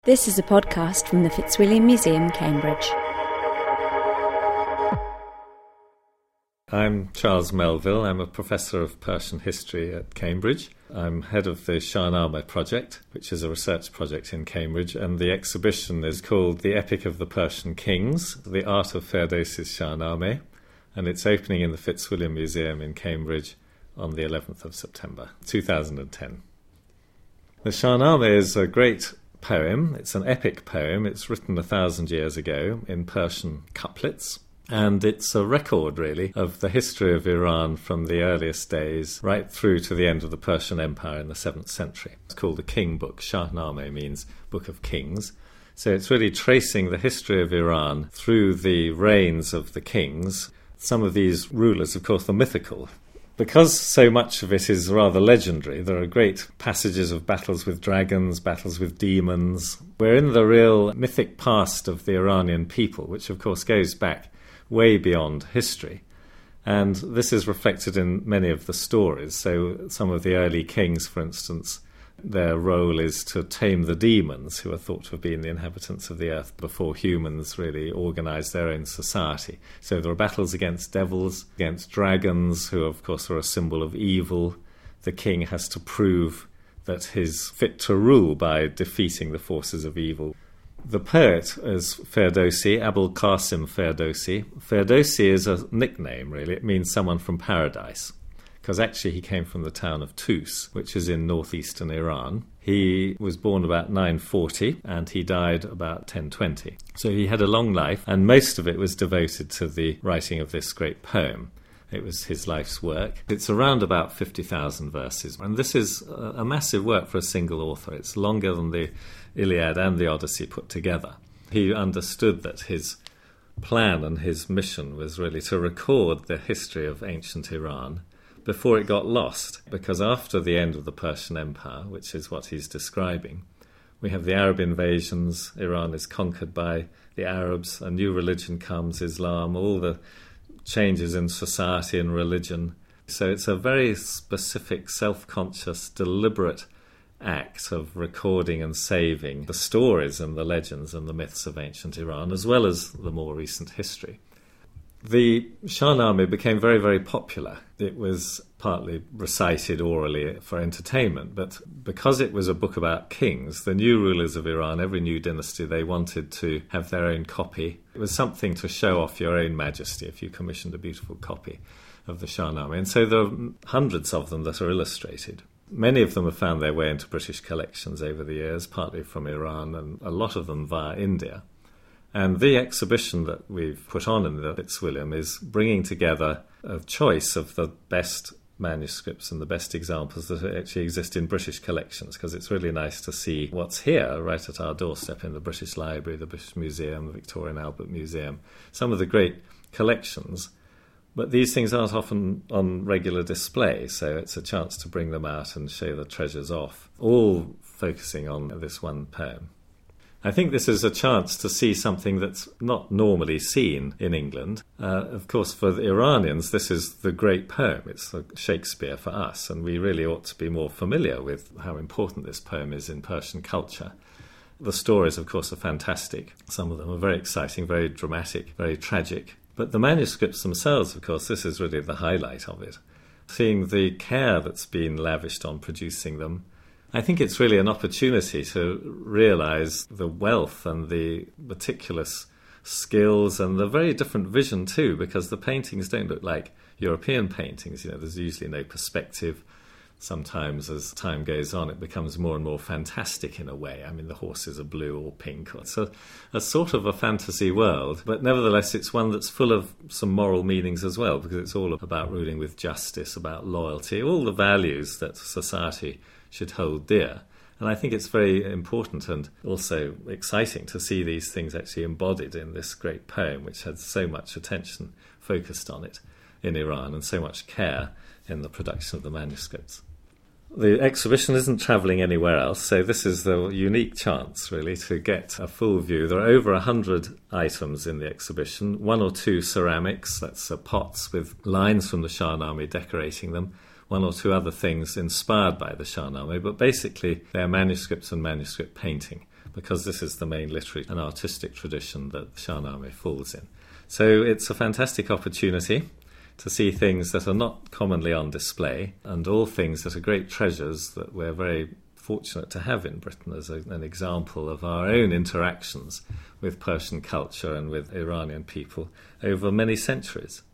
This is a podcast from the Fitzwilliam Museum, Cambridge. I'm Charles Melville. I'm a professor of Persian history at Cambridge. I'm head of the Shahnameh project, which is a research project in Cambridge, and the exhibition is called The Epic of the Persian Kings, The Art of Ferdowsi's Shahnameh, and it's opening in the Fitzwilliam Museum in Cambridge on the 11th of September 2010. The Shahnameh is a great poem. It's an epic poem. It's written 1,000 years ago in Persian couplets. And it's a record, really, of the history of Iran from the earliest days right through to the end of the Persian Empire in the 7th century. It's called the King Book. Shahnameh means Book of Kings. So it's really tracing the history of Iran through the reigns of the kings. Some of these rulers, of course, are mythical. Because so much of it is rather legendary, there are great passages of battles with dragons, battles with demons. We're in the real mythic past of the Iranian people, which of course goes back way beyond history. And this is reflected in many of the stories. So some of the early kings, for instance, their role is to tame the demons, who are thought to have been the inhabitants of the earth before humans really organised their own society. So there are battles against devils, against dragons, who of course are a symbol of evil. The king has to prove that he's fit to rule by defeating the forces of evil. The poet is Ferdowsi, Abul Qasim Ferdowsi. Ferdowsi is a nickname, really. It means someone from paradise, because actually he came from the town of Tus, which is in northeastern Iran. He was born about 940 and he died about 1020. So he had a long life, and most of it was devoted to the writing of this great poem. It was his life's work. It's around about 50,000 verses, and this is a massive work for a single author. It's longer than the Iliad and the Odyssey put together. He understood that his plan and his mission was really to record the history of ancient Iran before it got lost, because after the end of the Persian Empire, which is what he's describing, we have the Arab invasions, Iran is conquered by the Arabs, a new religion comes, Islam, all the changes in society and religion. So it's a very specific, self-conscious, deliberate act of recording and saving the stories and the legends and the myths of ancient Iran, as well as the more recent history. The Shahnameh became very, very popular. It was partly recited orally for entertainment, but because it was a book about kings, the new rulers of Iran, every new dynasty, they wanted to have their own copy. It was something to show off your own majesty if you commissioned a beautiful copy of the Shahnameh. And so there are hundreds of them that are illustrated. Many of them have found their way into British collections over the years, partly from Iran, and a lot of them via India. And the exhibition that we've put on in the Fitzwilliam is bringing together a choice of the best manuscripts and the best examples that actually exist in British collections, because it's really nice to see what's here right at our doorstep in the British Library, the British Museum, the Victoria and Albert Museum, some of the great collections. But these things aren't often on regular display, so it's a chance to bring them out and show the treasures off, all focusing on this one poem. I think this is a chance to see something that's not normally seen in England. Of course, for the Iranians, this is the great poem. It's Shakespeare for us, and we really ought to be more familiar with how important this poem is in Persian culture. The stories, of course, are fantastic. Some of them are very exciting, very dramatic, very tragic. But the manuscripts themselves, of course, this is really the highlight of it. Seeing the care that's been lavished on producing them, I think it's really an opportunity to realise the wealth and the meticulous skills and the very different vision too, because the paintings don't look like European paintings. You know, there's usually no perspective. Sometimes as time goes on, it becomes more and more fantastic in a way. I mean, the horses are blue or pink. It's a sort of a fantasy world, but nevertheless it's one that's full of some moral meanings as well, because it's all about ruling with justice, about loyalty, all the values that society should hold dear. And I think it's very important and also exciting to see these things actually embodied in this great poem, which had so much attention focused on it in Iran and so much care in the production of the manuscripts. The exhibition isn't travelling anywhere else, so this is the unique chance, really, to get a full view. There are over 100 items in the exhibition, one or two ceramics, that's pots with lines from the Shahnameh decorating them, one or two other things inspired by the Shahnameh, but basically they're manuscripts and manuscript painting. because this is the main literary and artistic tradition that Shahnameh falls in. So it's a fantastic opportunity to see things that are not commonly on display, and all things that are great treasures that we're very fortunate to have in Britain as an example of our own interactions with Persian culture and with Iranian people over many centuries.